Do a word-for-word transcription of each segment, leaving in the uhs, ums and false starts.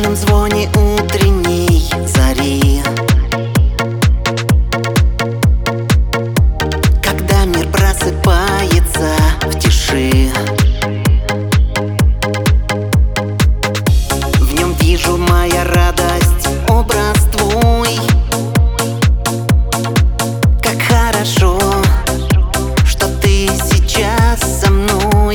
тихом звоне утренней зари, когда мир просыпается в тиши, в нем вижу моя радость, образ твой. Как хорошо, что ты сейчас со мной.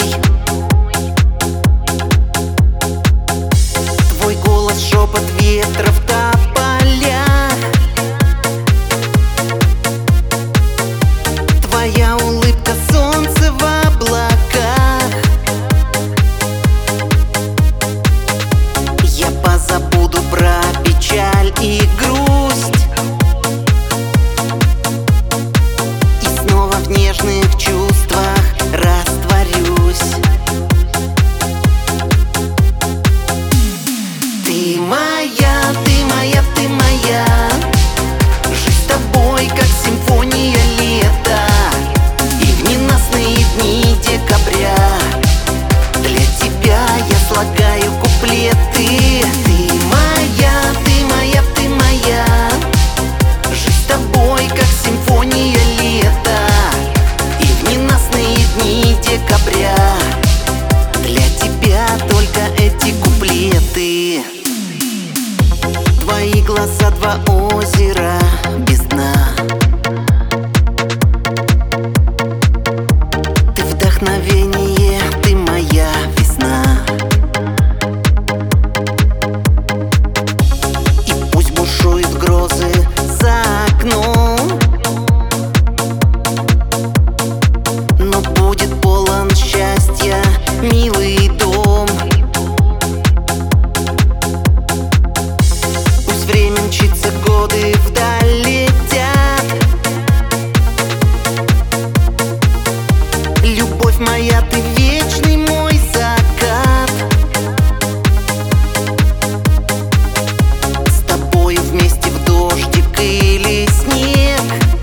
Твой голос, шепот ветра в тополях, твоя улыбка, солнце в облаках. Я позабуду про печаль и грусть, и снова в нежных чувствах растворюсь. Ты моя, ты моя, ты моя. Жизнь с тобой, как симфония лета, и в ненастные дни декабря для тебя я слагаю куплеты. Ты моя, ты моя, ты моя. Жизнь с тобой, как симфония лета, и в ненастные дни декабря для тебя только эти куплеты. Твои глаза, два озера без дна. Ты вдохновение, ты моя весна. И пусть бушуют грозы за окном, но будет полон счастья милый дом. Пусть время мчится, годы вдаль летят. Любовь моя, ты вечный мой закат. С тобой вместе в дождик или снег.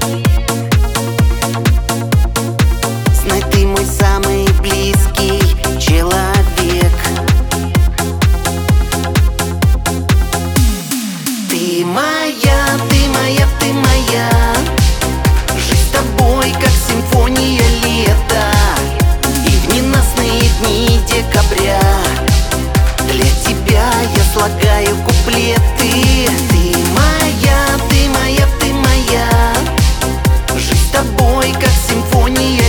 Знай, ты мой самый близкий человек. Ты моя, ты моя, ты моя. Жизнь с тобой, как симфония лета, и в ненастные дни декабря для тебя я слагаю куплеты. Ты моя, ты моя, ты моя. Жизнь с тобой, как симфония